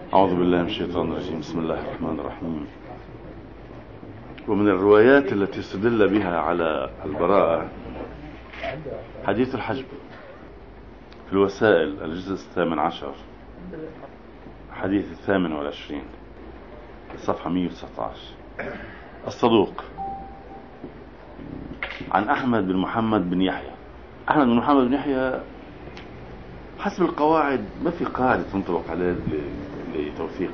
أعوذ بالله من الشيطان الرجيم. بسم الله الرحمن الرحيم. ومن الروايات التي استدل بها على البراءة حديث الحجب في الوسائل الجزء 18 حديث 28 صفحة 119. الصدوق عن أحمد بن محمد بن يحيى. أحمد بن محمد بن يحيى حسب القواعد ما في قاعدة تنطبق عليه لتوثيقه،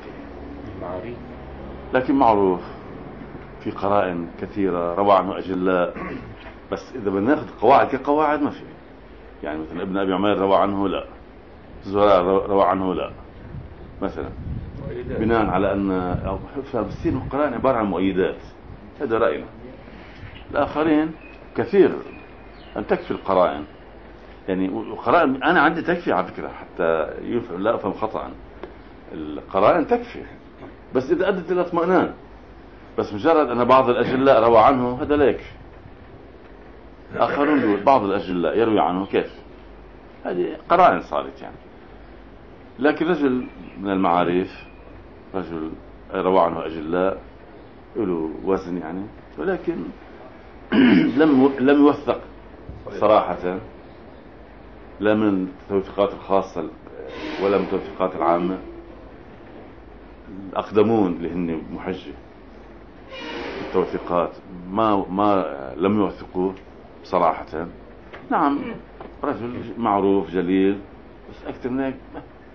لكن معروف في قرائن كثيرة روى عنه أجلاء، بس إذا بدنا ناخذ قواعد كقواعد ما في. يعني مثلا ابن أبي عمير روى عنه لا، زهراء روى عنه لا مثلا، بناء على أن بتصير القرائن عبارة عن مؤيدات. هذا رأينا. الآخرين كثير أن تكفي القرائن، يعني القرائن أنا عندي تكفي على فكرة حتى لا أفهم خطأ. القرائن تكفي بس إذا أدت إلى اطمئنان، بس مجرد أن بعض الأجلاء روى عنه هذا لا يكفي. آخرون يقول بعض الأجلاء يروي عنه كيف، هذه قرائن صارت يعني. لكن رجل من المعارف، رجل روى عنه أجلاء له وزن يعني، ولكن لم يوثق صراحة، لا من التوثيقات الخاصة ولا من التوثيقات العامة. الأقدمون اللي هن محجة التوثيقات ما لم يوثقوه صراحة. نعم رجل معروف جليل، بس أكثر من هيك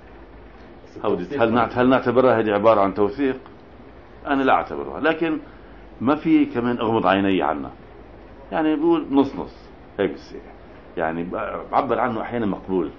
هل نعتبرها هذه عبارة عن توثيق؟ أنا لا أعتبرها، لكن ما في كمان أغمض عيني عنه، يعني بقول نص هيك يعني بعبر عنه أحيانا مقبول.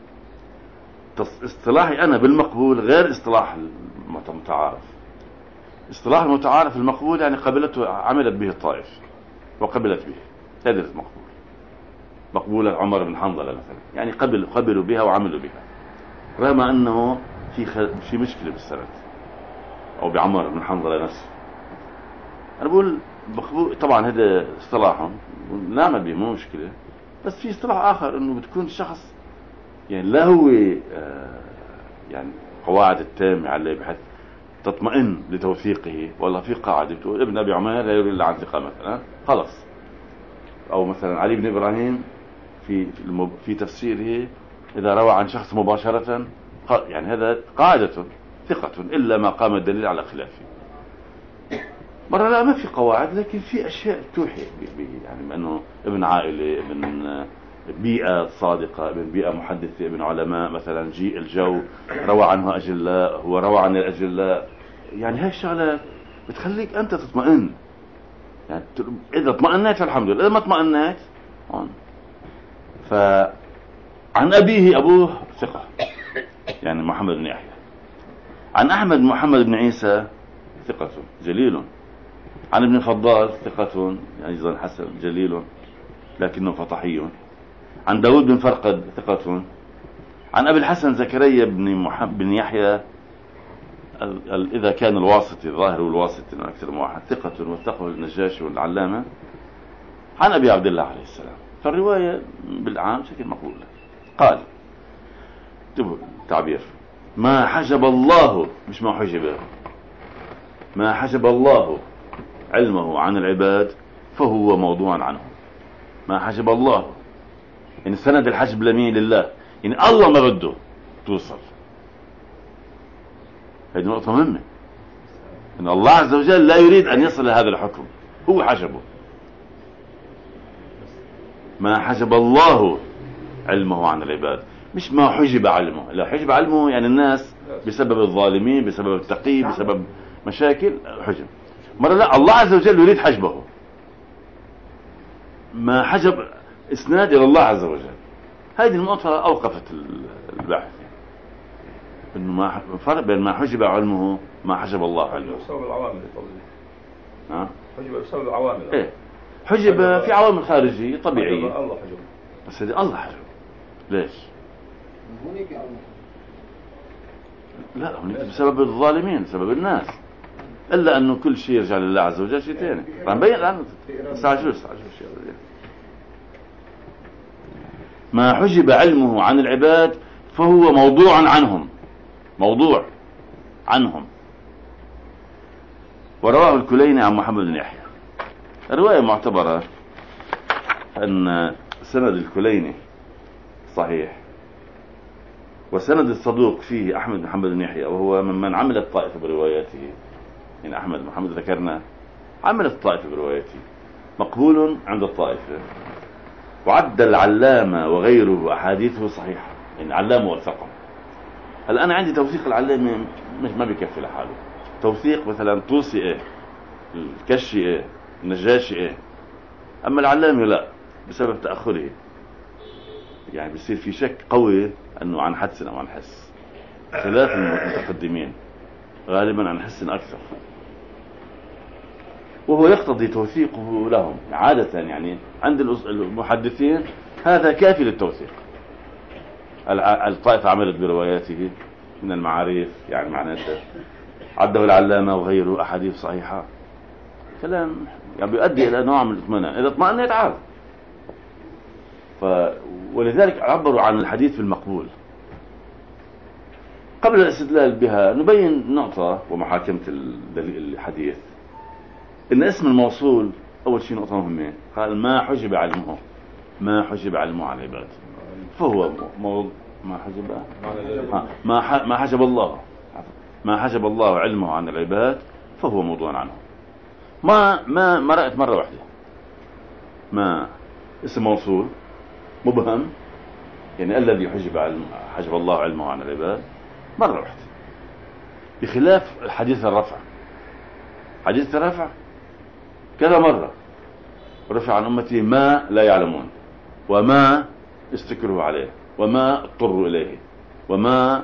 اصطلاحي أنا بالمقبول غير اصطلاح المتعارف. اصطلاح المتعارف المقبول يعني قبلته، عملت به الطائف وقبلت به، هذا المقبول. مقبولة عمر بن حنظلة مثلا، يعني قبلوا بها وعملوا بها، رغم أنه في مشكلة بالسند أو بعمر بن حنظلة نفسه. أنا بقول مقبول، طبعا هذا اصطلاحهم نعمل به مو مشكلة، بس في اصطلاح آخر أنه بتكون الشخص يعني لا هو يعني قواعد التامة عليه بحيث تطمئن لتوثيقه. والله في قاعدة بتقول ابن أبي عمير لا يروي إلا عن ثقة مثلا، خلص. أو مثلا علي بن إبراهيم في تفسيره إذا روى عن شخص مباشرة، يعني هذا قاعدة ثقة إلا ما قام الدليل على خلافه. مرة لا ما في قواعد، لكن في أشياء توحي به، يعني أنه ابن عائلة، ابن بيئة صادقة، ابن بيئة محدثة، ابن علماء مثلا، جيء الجو روى عنه أجلاء، هو روى عن الأجلاء. يعني هاي الشغلة بتخليك أنت تطمئن، يعني إذا اطمئنت فالحمد لله، إذا ما اطمئنت عن أبيه، أبوه ثقة يعني محمد بن يحيى. عن أحمد بن محمد بن عيسى ثقة جليل. عن ابن فضال ثقة يعني أيضا حسن جليل لكنه فطحي. عن داود بن فرقد ثقة. عن أبي الحسن زكريا بن يحيى إذا كان الواسطي الظاهر والواسطي أكثر من واحد ثقة وثقه النجاشي والعلامة. عن أبي عبد الله عليه السلام. فالرواية بالعام شكل مقبولة. قال تعبير ما حجب الله، مش ما حجب، ما حجب الله علمه عن العباد فهو موضوع عنه. ما حجب الله يعني سند الحجب لمين؟ لله، يعني الله ما بده توصل. هذه نقطة مهمة، ان الله عز وجل لا يريد ان يصل لهذا الحكم، هو حجبه. ما حجب الله علمه عن العباد، مش ما حجب علمه. لا، حجب علمه يعني الناس بسبب الظالمين، بسبب التقي، بسبب مشاكل حجب. مرة لا، الله عز وجل يريد حجبه. ما حجب اسناد الى الله عز وجل. هذه النقطة اوقفت البحث، انه ما فرق بين ما حجب علمه ما حجب الله علمه. بسبب العوامل حجب بسبب العوامل. ايه، حجب في عوامل خارجية طبيعية، الله حجب، بس هذه الله حجب. ليش؟ لا، هناك بسبب الظالمين، بسبب الناس. الا انه كل شيء يرجع لله عز وجل. شيء ثاني راح نبين الان، استعجلوا ما حجب علمه عن العباد فهو موضوع عنهم. موضوع عنهم. ورواه الكليني عن محمد بن يحيى. الرواية معتبرة أن سند الكليني صحيح، وسند الصدوق فيه أحمد بن محمد بن يحيى، وهو ممن عملت طائفة برواياته. يعني أحمد بن محمد ذكرنا عملت طائفة برواياته، مقبول عند الطائفة، وعد العلامة وغيره أحاديثه صحيحة. يعني علامة وثقة. هل أنا عندي توثيق العلامة مش ما بيكفي لحاله. توثيق مثلا طوسي إيه، الكشي إيه، النجاشي إيه، أما العلامة لا، بسبب تأخره يعني بيصير في شك قوي أنه عن حدس أو عن حس، خلاف المتقدمين غالبا عن حس أكثر، وهو يقتضي توثيقه لهم عادة. يعني عند المحدثين هذا كافي للتوثيق. الطائفة عملت برواياته من المعاريف، يعني معناته عده العلامة وغيره أحاديث صحيحة، كلام يعني بيؤدي إلى نوع من الاطمئنان. إذا اطمئن يتعارض. ولذلك عبروا عن الحديث في المقبول. قبل الاستدلال بها نبين نقطة ومحاكمة الحديث، إن اسم الموصول أول شيء نقطة مهمة. قال ما حجب علمه، ما حجب علمه عن العباد، فهو ما حجب ما حجب الله، ما حجب الله علمه عن العباد فهو موضوع عنه. ما رأيت مرة واحدة ما اسم موصول مبهم، يعني الذي حجب الله علمه عن العباد مرة واحدة، بخلاف حديث الرفع. حديث الرفع كذا مرة رفع عن أمتي ما لا يعلمون، وما استكروا عليه، وما اضطروا إليه، وما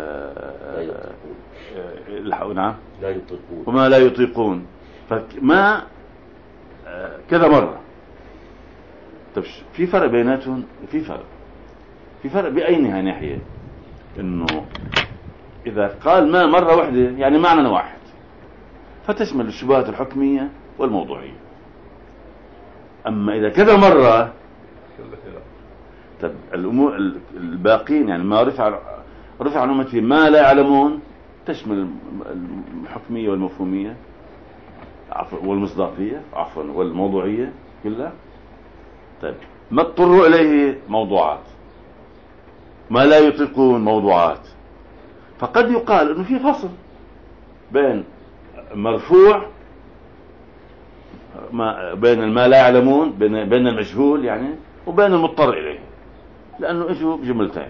نعم لا يطيقون، وما لا يطيقون. فما كذا مرة. طب في فرق بيناتهم؟ في فرق بأينها ناحية، إنه إذا قال ما مرة واحدة يعني معنى واحد، فتشمل الشبهات الحكمية والموضوعية. أما إذا كذا مرة، طب الأمور الباقين يعني ما رفع عن أمتي ما لا يعلمون، تشمل الحكمية والمفهومية والمصداقية والموضوعية كلها. طيب ما اضطروا إليه موضوعات، ما لا يطيقون موضوعات. فقد يقال إنه في فصل بين مرفوع، بين ما لا يعلمون، بين المجهول يعني، وبين المضطر إليه، لأنه إجوا بجملتين.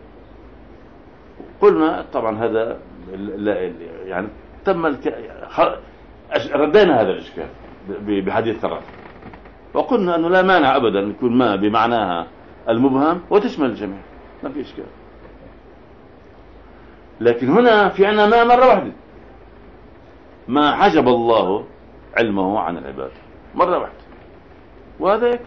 قلنا طبعا هذا يعني تم ردينا هذا الإشكال بحديث الرفع، وقلنا أنه لا مانع أبدا أن يكون ما بمعناها المبهم وتشمل الجميع، ما في إشكال. لكن هنا في عنا ما مرة واحدة، ما حجب الله علمه عن العباد مرة واحدة، وهذا يكفي.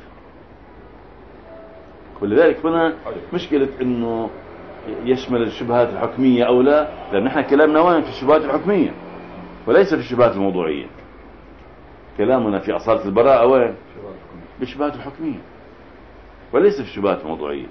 ولذلك هنا مشكلة أنه يشمل الشبهات الحكمية أو لا، لأن نحن كلامنا وين في الشبهات الحكمية وليس في الشبهات الموضوعية. كلامنا في أصالة البراءة وين؟ بالشبهات الحكمية وليس في الشبهات الموضوعية.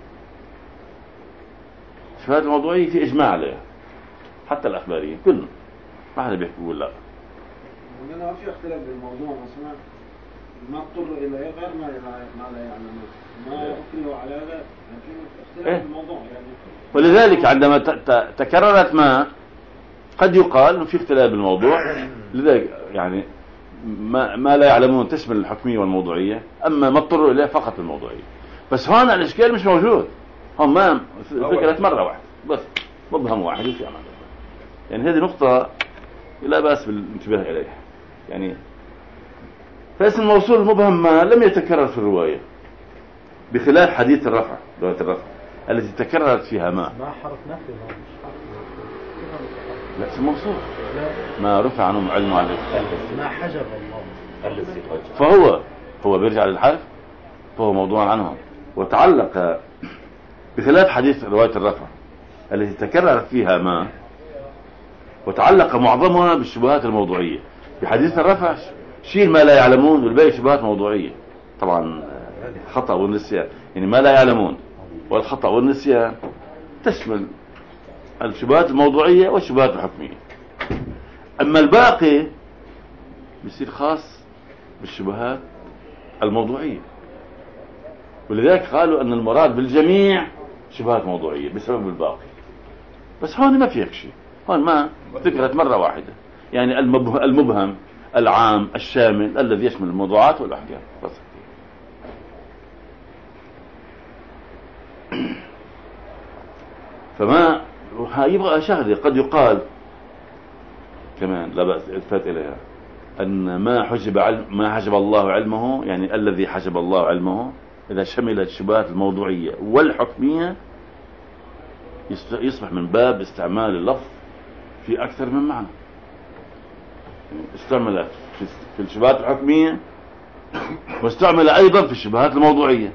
الشبهات الموضوعية في إجماع عليها، حتى الأخباريين كلهم ما حدا بيحكي يقول لا. ما في اختلاف بالموضوع، مثلا ما اضطر إليه غير ما لا يعلمون، ما يقولوا على هذا، لكن اختلاف بالموضوع يعني. ولذلك عندما تكررت ما قد يقال إنه في اختلاف بالموضوع. لذلك يعني ما لا يعلمون تشمل الحكمية والموضوعية، أما ما اضطروا إليه فقط الموضوعية. بس هنا الإشكال مش موجود، هم ما فكرت مرة واحدة بس، مبهم واحد وفي أمان. يعني هذه نقطة لا بأس بالانتباه إليها. يعني فاسم الموصول المبهم ما لم يتكرر في الرواية، بخلاف حديث الرفع، رواية الرفع التي تكررت فيها ما حرف نفي. لا اسم موصول ما رفع عنه علمه عن ما حجب الله، فهو بيرجع للحرف، فهو موضوع عنهم. وتعلق بخلاف حديث رواية الرفع التي تكررت فيها ما، وتعلق معظمها بالشبهات الموضوعية. في حديث الرفع شيل ما لا يعلمون والباقي شبهات موضوعية. طبعا خطأ والنسيان، يعني ما لا يعلمون والخطأ والنسيان تشمل الشبهات الموضوعية والشبهات الحكمية. أما الباقي بيصير خاص بالشبهات الموضوعية، ولذلك قالوا أن المراد بالجميع شبهات موضوعية بسبب الباقي. بس هون ما فيك شيء، هون ما ذكرت مرة واحدة، يعني المبهم العام الشامل الذي يشمل الموضوعات والأحكام بس. فما يبغى شغله قد يقال كمان لا بأس التفات إليها، أن ما حجب الله علمه، يعني الذي حجب الله علمه إذا شملت الشبهات الموضوعية والحكمية يصبح من باب استعمال اللفظ في أكثر من معنى. استعملت في الشبهات الحكمية واستعمل أيضا في الشبهات الموضوعية.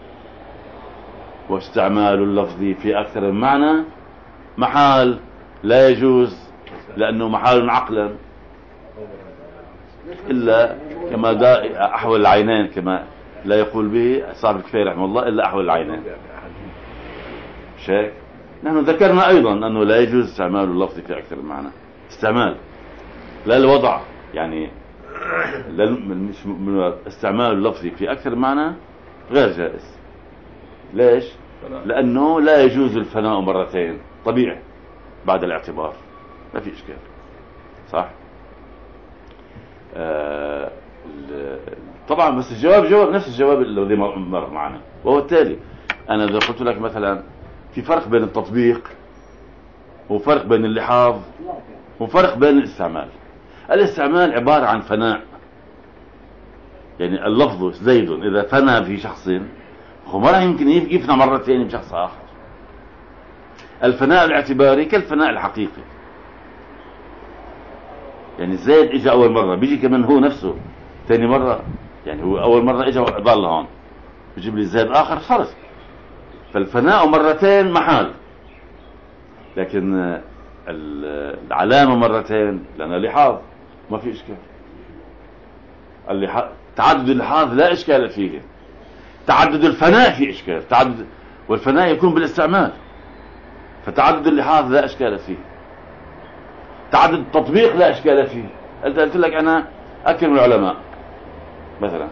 واستعمال اللفظ في أكثر من معنى محال لا يجوز، لأنه محال عقلا إلا كما أحول العينين، كما لا يقول به صاحب الكفاية رحمه الله، إلا أحول العينين. شيء نحن ذكرنا أيضا أنه لا يجوز استعمال اللفظ في أكثر من معنى، استعمال لا الوضع، يعني استعمال اللفظ في أكثر من معنى غير جائز. ليش؟ لأنه لا يجوز الفناء مرتين طبيعي بعد الاعتبار، ما في إشكال، صح؟ طبعا بس الجواب جواب نفس الجواب الذي مر معنا، وهو التالي: أنا إذا قلت لك مثلا في فرق بين التطبيق وفرق بين اللحاظ وفرق بين الاستعمال. الاستعمال عبارة عن فناء، يعني اللفظ زيد إذا فنى في شخص هو ما راح يمكن يفنى مرتين بشخص آخر. الفناء الاعتباري كالفناء الحقيقي، يعني زيد اجى أول مرة بيجي كمان هو نفسه ثاني مرة، يعني هو أول مرة اجى ضل هون بيجيب لي زيد آخر خلص. فالفناء مرتين محال، لكن العلامة مرتين لأنها لحاظ ما في إشكال. تعدد اللحاظ لا إشكال فيه، تعدد الفناء في إشكال، والفناء يكون بالاستعمال، فتعدد اللحاظ لا إشكال فيه. تعدد التطبيق لا إشكال فيه. قلت لك أنا أكرم العلماء مثلا،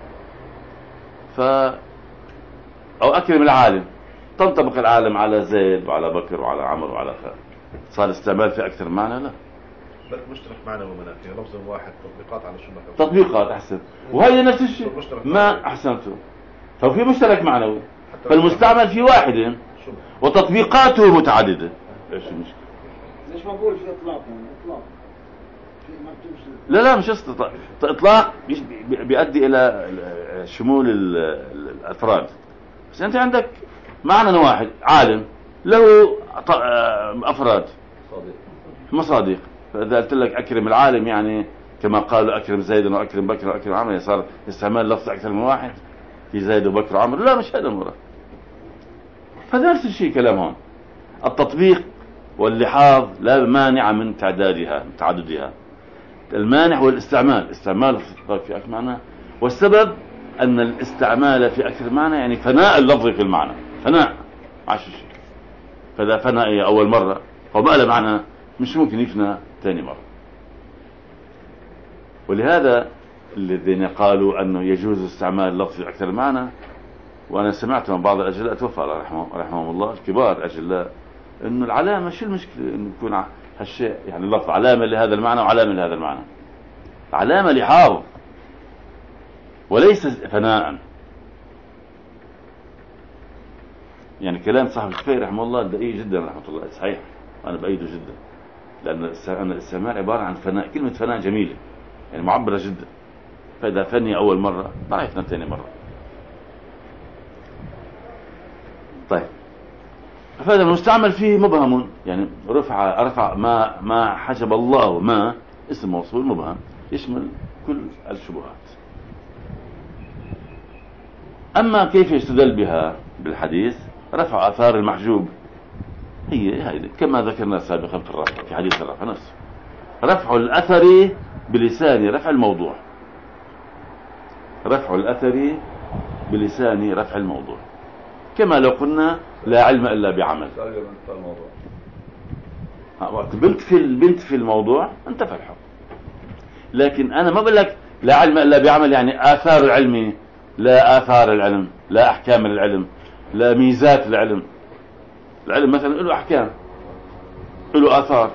أو أكرم العالم، تنطبق العالم على زيد وعلى بكر وعلى عمر وعلى خالد، صار استعمال في أكثر معنى؟ لا، بل مشترك معنا ومنافع، لفظ واحد، تطبيقات على شبهة، تطبيقات. أحسن، وهي نفس الشيء ما أحسنته. ففي مشترك معنوي، فالمستعمل في واحد وتطبيقاته متعددة. ايش المشكلة؟ ليش ما بقول في اطلاق؟ يعني اطلاق في ما بتمشي. لا مش اطلاق بيؤدي الى شمول الافراد. بس انت عندك معنى واحد، عالم له افراد مصادق. فاذا قلت لك اكرم العالم، يعني كما قالوا اكرم زيد واكرم بكر واكرم عمرو، صار استعمال لفظ اكثر من واحد في زيد وبكر وعمرو. لا، مش هذا المراد. فنفس الشيء كلامهم. التطبيق واللحاظ لا مانع من تعددها. المانع هو الاستعمال في أكثر معنى، والسبب أن الاستعمال في أكثر معنى يعني فناء اللفظ في المعنى، فناء عشر شيء. فإذا فناء أول مرة فما له معنى، مش ممكن يفنى ثاني مرة. ولهذا الذين قالوا أنه يجوز استعمال اللفظ في أكثر معنى، وأنا سمعت من بعض الأجلاء توفى رحمهم الله الكبار أجلاء، إنه العلامة شو المشكلة إنه يكون هالشيء، يعني اللفظ علامة لهذا المعنى وعلامة لهذا المعنى، علامة لحاظ وليس فناء. يعني كلام صاحب الكفاية رحمه الله دقيق جدا رحمه الله، صحيح، أنا بأيده جدا، لأن الاستعمال عبارة عن فناء. كلمة فناء جميلة، يعني معبرة جدا. فإذا فني أول مرة ما يفنى ثاني مرة. طيب، فهذا المستعمل فيه مبهم، يعني رفع ما حجب الله، ما اسم موصول مبهم يشمل كل الشبهات. أما كيف يستدل بها بالحديث؟ رفع آثار المحجوب، هي كما ذكرنا سابقا في الرفع، في حديث الرفع نفسه، رفع الأثر بلسان رفع الموضوع، رفع الأثر بلسان رفع الموضوع، كما لو قلنا لا علم إلا بعمل. وقت البنت في الموضوع انتفى الحكم. لكن انا ما بقول لك لا علم الا بعمل، يعني اثار العلم، لا آثار العلم، لا أحكام العلم، لا ميزات العلم. العلم مثلا له أحكام، له آثار،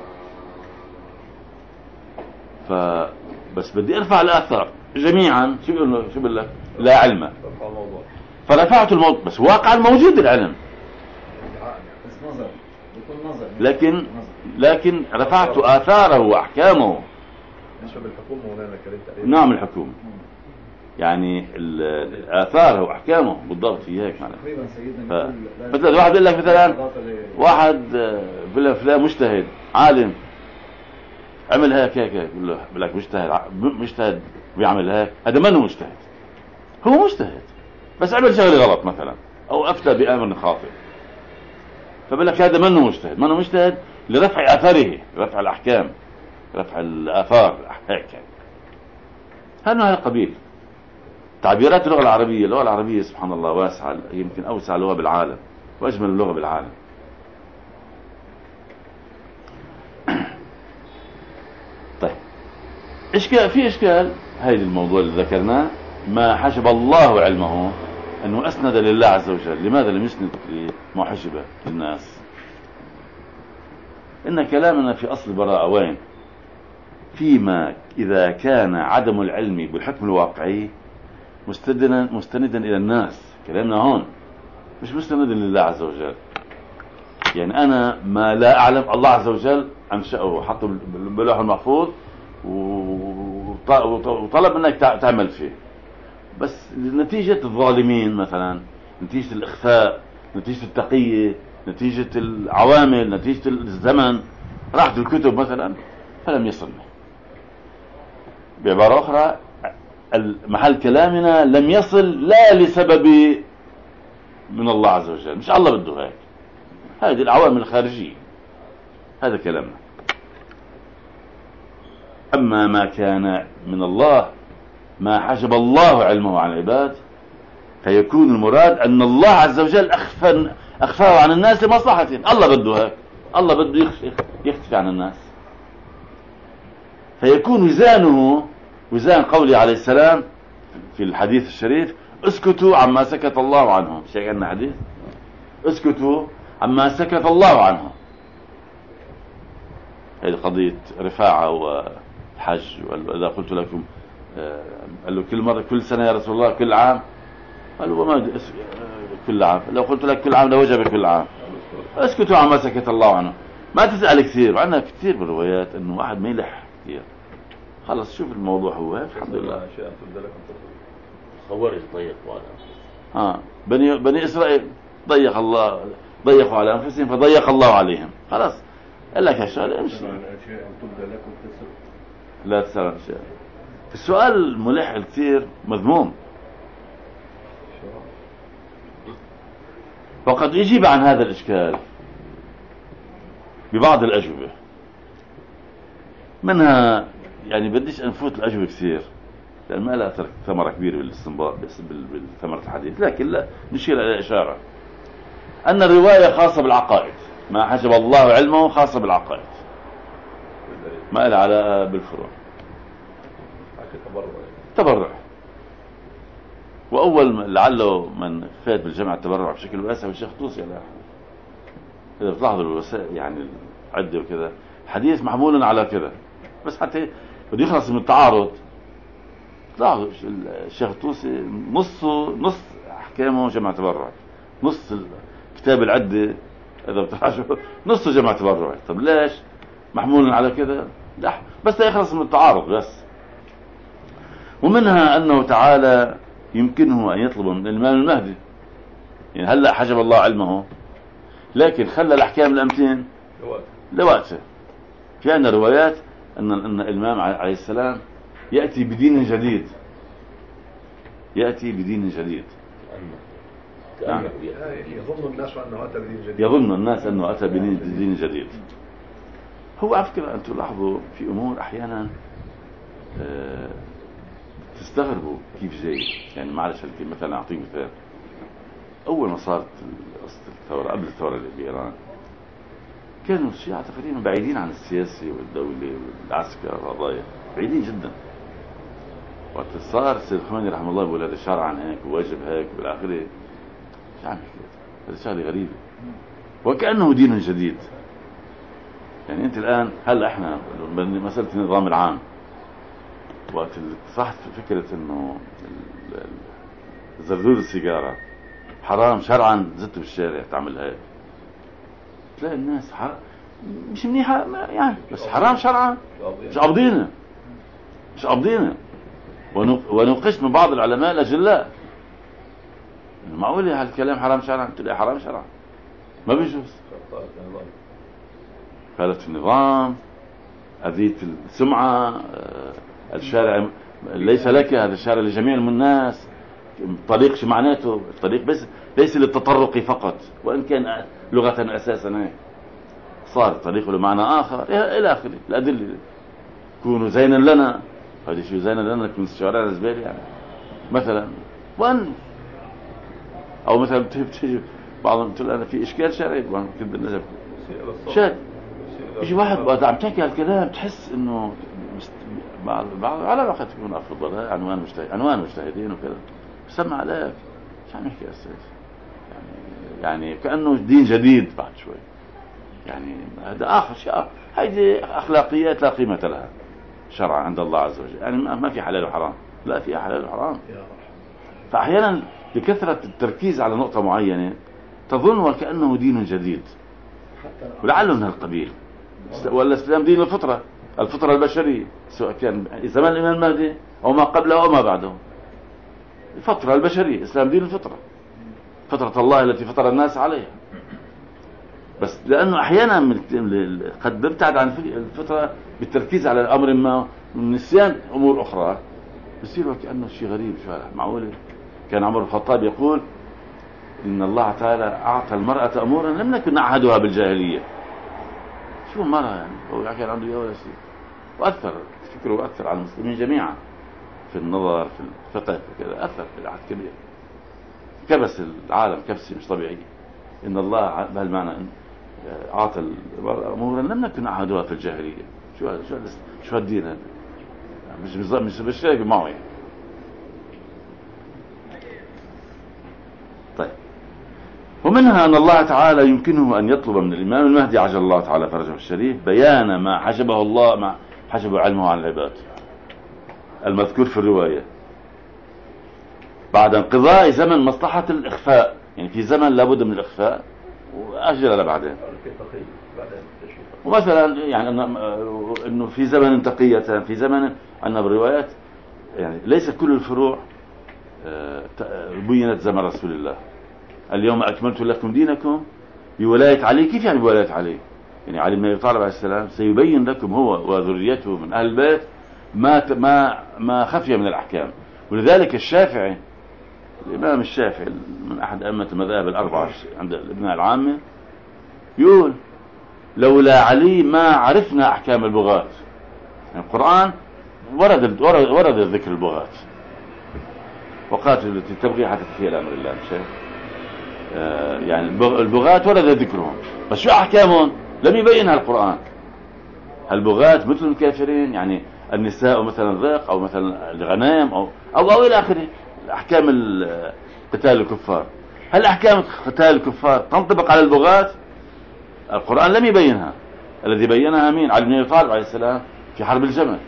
فبس بدي أرفع الآثار جميعا. شو بقول لك؟ لا علم، فرفعت الموضوع، بس واقع الموجود العلم، بس نظر يكون نظر. لكن رفعت آثاره وأحكامه. بالنسبة بالحكومة مولانا كريم تقريبا. نعم الحكومة، يعني الآثار وأحكامه بالضبط، هي هيك معناها. تقريبا سيدنا مثلا واحد بيقول لك مثلا واحد فلان مجتهد عالم عمل هيك بقول لك مجتهد بيعمل هيك، هذا ما هو مجتهد، هو مجتهد بس عمل شغله غلط مثلا او افتى بامر خاطئ، فبقول لك هذا ما هو مجتهد لرفع اثره، رفع الاحكام، رفع الاثار هيك. هذا من هذا القبيل. تعبيرات اللغة العربية سبحان الله واسعة، يمكن أوسع لغة بالعالم وأجمل اللغة بالعالم. طيب في إشكال هذا الموضوع اللي ذكرناه، ما حجب الله علمه أنه أسند لله عز وجل. لماذا لم يسند لما حجب للناس؟ إن كلامنا في أصل البراءة وين؟ فيما إذا كان عدم العلم بالحكم الواقعي مستندا إلى الناس. كلامنا هون مش مستندا لله عز وجل. يعني أنا ما لا أعلم، الله عز وجل أنشأه، حطه باللوح المحفوظ وطلب منك تعمل فيه، بس نتيجة الظالمين مثلا، نتيجة الإخفاء، نتيجة التقية، نتيجة العوامل، نتيجة الزمن، راحت الكتب مثلا فلم يصلنا. بعبارة أخرى، محل كلامنا لم يصل لا لسبب من الله عز وجل، مش الله بده هيك، هذه العوامل الخارجية. هذا كلامنا. أما ما كان من الله، ما حجب الله علمه عن العباد، فيكون المراد أن الله عز وجل أخفاه عن الناس لمصلحتهم. الله بده هيك، الله بده يختفي عن الناس، فيكون وزانه وزان قوله عليه السلام في الحديث الشريف: اسكتوا عما سكت الله عنه. شيء عندنا حديث: اسكتوا عما سكت الله عنه. هذه قضية رفاعة وحج. وإذا قلت لكم، قال له كل مرة، كل سنة يا رسول الله، كل عام؟ قال له وما كل عام. لو قلت لك كل عام لوجب كل عام. اسكتوا عما سكت الله عنه. ما تسأل كثير، وعندنا كثير بالروايات انه واحد ما يلح كثير. خلص شوف الموضوع هو هيك. الحمد لله. صورت بني إسرائيل ضيقوا على أنفسهم فضيق الله عليهم. خلاص قال لك هالشغله امشي، لا تسأل عن شيء. السؤال الملح كثير مذموم، وقد يجيب عن هذا الإشكال ببعض الأجوبة. منها يعني بديش أنفوت الأجوبة كثير لأن ما لها ثمرة كبيرة بالاستنباط بالثمرة الحديث، لكن لا نشير إلى إشارة أن الرواية خاصة بالعقائد. ما حجب الله علمه خاصة بالعقائد، ما لها علاقة بالفروع. تبرع. وأول لعله من فات بالجمع التبرع بشكل واسع والشيخ طوسي على إذا بتلاحظوا الوسائل يعني العدة وكذا، حديث محمول على كذا، بس حتى بده يخلص من التعارض. لاحظوا الشيخ طوسي نص أحكامه جمع تبرع، نص كتاب العدة إذا بتراجعوا نصه جمع تبرع. طب ليش محمول على كذا؟ لا، بس يخلص من التعارض بس. ومنها أنه تعالى يمكنه أن يطلب من الإمام المهدي، يعني هلأ حجب الله علمه لكن خلى الأحكام الأمتين لوقته. في عندنا روايات أن الإمام عليه السلام يأتي بدين جديد، يظن الناس أنه أتى بدين جديد، يظن الناس أنه أتى بدين جديد. هو على فكرة أنتم لاحظوا في أمور أحيانا تستغربوا كيف جاي. يعني معلش مثلا أعطيك مثال. أول ما صارت الثورة، قبل الثورة اللي بإيران، كانوا الشيعة تقريبا بعيدين عن السياسي والدولي والعسكر والقضايا، بعيدين جدا. وقت صار السيد الخميني رحمه الله يقول هذا شرعا هيك وواجب هيك والآخره، شو عم يحكي؟ هذا شغله غريبة، وكأنه دين جديد. يعني أنت الآن هلا إحنا مسألة النظام العام، وقت صحت فكرة إنه زردور السيجارة حرام شرعا، زدت بالشارع تعمل هيك، تلاقي الناس مش منيحة يعني، بس حرام شرعا، مش قابضينه. ونوقشت من بعض العلماء الأجلاء، معقولة هالكلام حرام شرعا؟ تلاقي حرام شرعا ما بيجوز. خالف النظام، أذية السمعة، الشارع ليس لك، هذا الشارع لجميع الناس. الطريق شو معناته؟ الطريق بس ليس للتطرق فقط، وإن كان لغة أساسا هيك، صار الطريق له معنى آخر إلى آخره. الأدلة كونوا زينا لنا، هذه شو زينا لنا؟ كون الشوارع زبالة يعني مثلا، وأن أو مثلا بتيجي بعضهم تقول أنا في إشكال شرعي، كنت بالنسبة شاد يجي واحد وقت عم تحكي هالكلام تحس إنه على وقت يكون أفضل عنوان مجتهدين وكذا، سمع عليك شو عم يحكي أستاذ؟ يعني كأنه دين جديد بعد شوي. يعني هذا آخر شيء، هذه أخلاقيات لا قيمة لها شرعا عند الله عز وجل. يعني ما في حلال وحرام، لا في حلال وحرام. فأحيانا لكثرة التركيز على نقطة معينة تظن وكأنه دين جديد، ولعله من هالقبيل. والإسلام دين الفطرة البشرية، سواء كان زمان الإمام المهدي أو ما قبله أو ما بعده. الفطرة البشرية، الإسلام دين الفطرة، فطرة الله التي فطر الناس عليها. بس لأنه أحيانا قد نبتعد عن الفطرة بالتركيز على الأمر ما ونسيان أمور أخرى، بصير وكأنه شيء غريب. شو معقولة؟ كان عمر الخطاب يقول إن الله تعالى أعطى المرأة أمورا لم نكن نعهدها بالجاهلية. شو المرأة يعني؟ هو كان عنده إياه ولا شيء، وأثر فكره وأثر على المسلمين جميعا في النظر في الفقه وكذا، أثر في العهد كبير، كبس العالم كبسة مش طبيعية. إن الله بهالمعنى أعطى المرأة أمورا لم نكن نعهدها في الجاهلية. شو هالدين هذا؟ مش بالشيء معه يعني. طيب، ومنها أن الله تعالى يمكنه أن يطلب من الإمام المهدي عجل الله تعالى فرجه الشريف بيان ما حجبه الله، ما حجب علمه عن العباد المذكور في الرواية، بعد انقضاء زمن مصلحة الإخفاء. يعني في زمن لابد من الإخفاء وأجل لبعدين. ومثلا يعني أنه في زمن تقية، في زمن أن بالروايات يعني ليس كل الفروع بينت زمن رسول الله. اليوم أكملت لكم دينكم بولاية علي. كيف يعني بولاية علي؟ يعني علي بن أبي طالب عليه السلام سيبين لكم هو وذريته من أهل البيت ما خفي من الأحكام. ولذلك الشافعي، الإمام الشافعي من أحد أئمة المذاهب الأربعة عند الابناء العامة، يقول لولا علي ما عرفنا أحكام البغاة. يعني القرآن ورد ذكر البغاة، وقاتل التي تبغي حتى تفي الأمر الله. يعني البغاة ورد ذكرهم، بس شو أحكامهم لم يبينها القرآن. البغاة مثل الكافرين، يعني النساء مثلا الرق أو مثلا الغنائم أو إلى آخره. أحكام قتال الكفار، هل أحكام قتال الكفار تنطبق على البغاة؟ القرآن لم يبينها. الذي بينها مين؟ علي بن أبي طالب عليه السلام في حرب الجمل.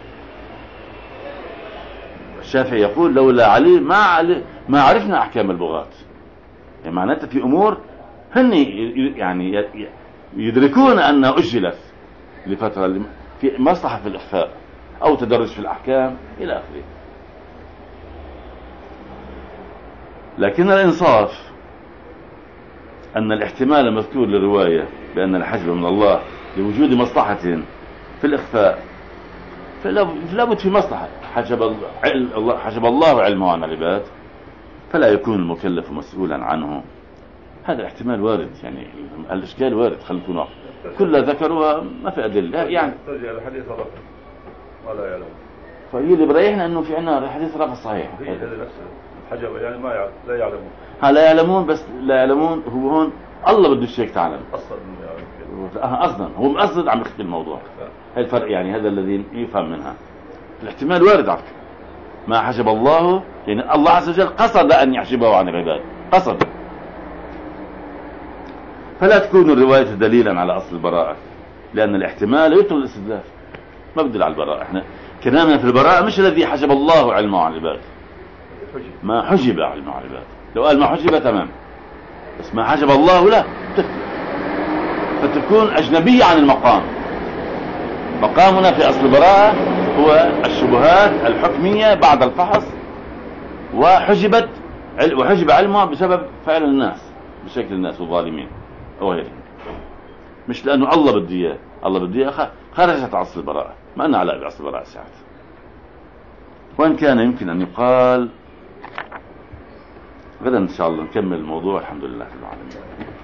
الشافعي يقول لولا علي ما عرفنا أحكام البغاة. يعني معناته في أمور هن يعني يدركون أنها أجلت لفترة في مصلحة في الإخفاء أو تدرج في الأحكام إلى آخره. لكن الإنصاف أن الاحتمال المذكور للرواية بأن الحجب من الله لوجود مصلحة في الإخفاء، فلا بد في مصلحة. حجب الله علمه عن العباد فلا يكون المكلف مسؤولا عنه. هذا الاحتمال وارد، يعني الإشكال وارد. خلينا نكون كلها ذكروها ما في أدلة يعني. ترجع الحديث رفع ولا يعلم. فهي اللي بريحنا إنه في عنا حديث رفع صحيح. هذا نفسه حجب يعني لا يعلمون. لا يعلمون، بس لا يعلمون هو هون الله بده الشيء تعلم أصلا اصلا هو مقصد عم يخفي الموضوع. هي الفرق يعني، هذا الذي يفهم منها. الاحتمال وارد على فكرة. ما حجب الله يعني الله عز وجل قصد ان يحجبه عن العباد، قصد. فلا تكون الرواية دليلا على اصل البراءة، لان الاحتمال يطول الاستدلال. ما بدل على البراءة. احنا كلامنا في البراءة مش الذي حجب الله علمه عن العباد، ما حجب علمه عن العباد. لو قال ما حجب تمام، بس ما حجب الله لا تختلف، فتكون أجنبية عن المقام. مقامنا في أصل البراءة هو الشبهات الحكمية بعد الفحص، وحجب علمها بسبب فعل الناس، بشكل الناس والظالمين وغيرهم، مش لأنه الله بده إياه. الله بده إياه خرجت أصل البراءة، ما أنا علاقة بأصل البراءة ساعات. وإن كان يمكن أن يقال غدا إن شاء الله نكمل الموضوع. الحمد لله رب العالمين.